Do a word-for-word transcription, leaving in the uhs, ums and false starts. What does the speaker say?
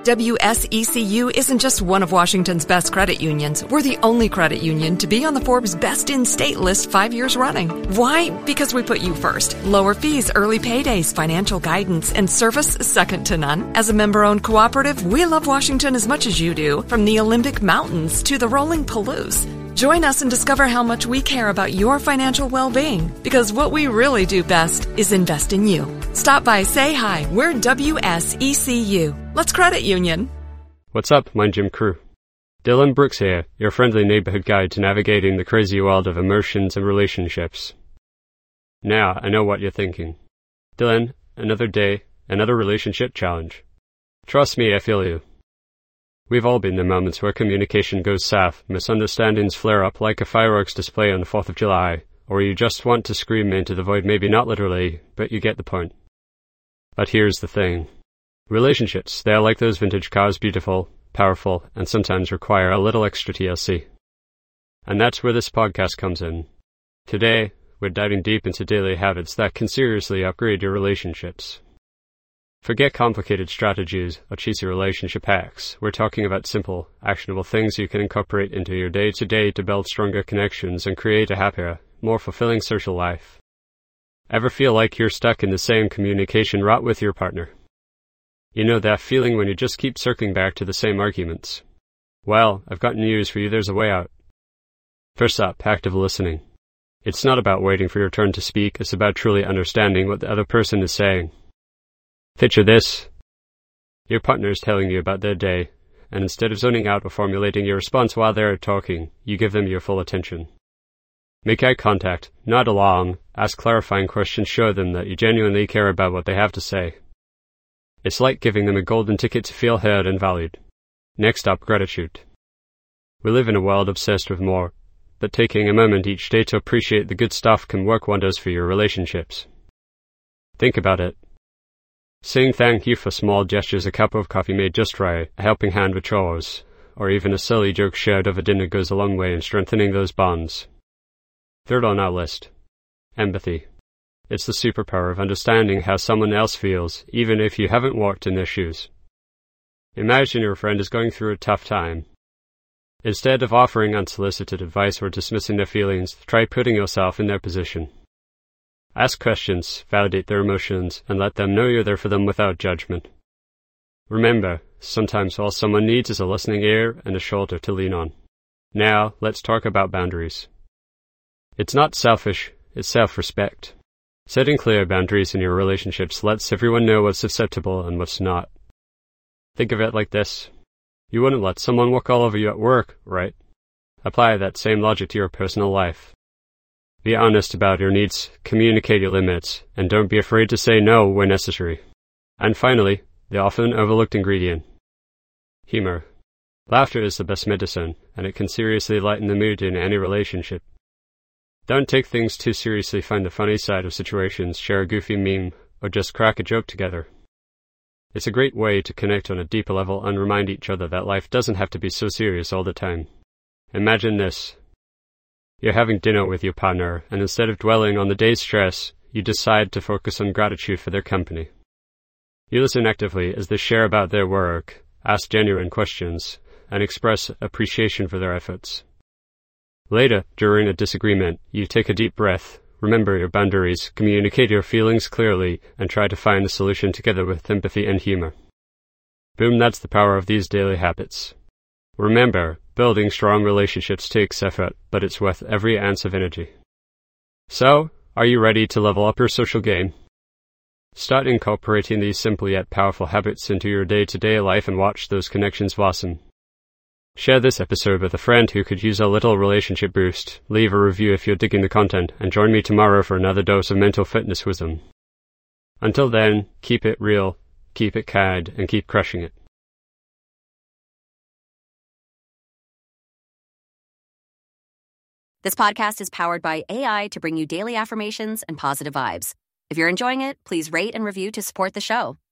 W S E C U isn't just one of Washington's best credit unions. We're the only credit union to be on the Forbes Best in State list five years running. Why? Because we put you first. Lower fees, early paydays, financial guidance, and service second to none. As a member-owned cooperative, we love Washington as much as you do, from the Olympic Mountains to the rolling Palouse. Join us and discover how much we care about your financial well-being, because what we really do best is invest in you. Stop by, say hi. We're W S E C U. Let's credit union. What's up? I'm Jim Crew. Dylan Brooks here, your friendly neighborhood guide to navigating the crazy world of emotions and relationships. Now, I know what you're thinking. Dylan, another day, another relationship challenge. Trust me, I feel you. We've all been in moments where communication goes south, misunderstandings flare up like a fireworks display on the fourth of July, or you just want to scream into the void, maybe not literally, but you get the point. But here's the thing. Relationships, they are like those vintage cars, beautiful, powerful, and sometimes require a little extra T L C. And that's where this podcast comes in. Today, we're diving deep into daily habits that can seriously upgrade your relationships. Forget complicated strategies or cheesy relationship hacks. We're talking about simple, actionable things you can incorporate into your day-to-day to build stronger connections and create a happier, more fulfilling social life. Ever feel like you're stuck in the same communication rut with your partner? You know that feeling when you just keep circling back to the same arguments? Well, I've got news for you. There's a way out. First up, active listening. It's not about waiting for your turn to speak. It's about truly understanding what the other person is saying. Picture this. Your partner is telling you about their day, and instead of zoning out or formulating your response while they're talking, you give them your full attention. Make eye contact, nod along, ask clarifying questions, show them that you genuinely care about what they have to say. It's like giving them a golden ticket to feel heard and valued. Next up, gratitude. We live in a world obsessed with more, but taking a moment each day to appreciate the good stuff can work wonders for your relationships. Think about it. Saying thank you for small gestures, a cup of coffee made just right, a helping hand with chores, or even a silly joke shared over dinner goes a long way in strengthening those bonds. Third on our list, empathy. It's the superpower of understanding how someone else feels, even if you haven't walked in their shoes. Imagine your friend is going through a tough time. Instead of offering unsolicited advice or dismissing their feelings, try putting yourself in their position. Ask questions, validate their emotions, and let them know you're there for them without judgment. Remember, sometimes all someone needs is a listening ear and a shoulder to lean on. Now, let's talk about boundaries. It's not selfish, it's self-respect. Setting clear boundaries in your relationships lets everyone know what's acceptable and what's not. Think of it like this. You wouldn't let someone walk all over you at work, right? Apply that same logic to your personal life. Be honest about your needs, communicate your limits, and don't be afraid to say no when necessary. And finally, the often overlooked ingredient. Humor. Laughter is the best medicine, and it can seriously lighten the mood in any relationship. Don't take things too seriously, find the funny side of situations, share a goofy meme, or just crack a joke together. It's a great way to connect on a deeper level and remind each other that life doesn't have to be so serious all the time. Imagine this. You're having dinner with your partner, and instead of dwelling on the day's stress, you decide to focus on gratitude for their company. You listen actively as they share about their work, ask genuine questions, and express appreciation for their efforts. Later, during a disagreement, you take a deep breath, remember your boundaries, communicate your feelings clearly, and try to find a solution together with empathy and humor. Boom, that's the power of these daily habits. Remember, building strong relationships takes effort, but it's worth every ounce of energy. So, are you ready to level up your social game? Start incorporating these simple yet powerful habits into your day-to-day life and watch those connections blossom. Share this episode with a friend who could use a little relationship boost. Leave a review if you're digging the content, and join me tomorrow for another dose of mental fitness wisdom. Until then, keep it real, keep it kind, and keep crushing it. This podcast is powered by A I to bring you daily affirmations and positive vibes. If you're enjoying it, please rate and review to support the show.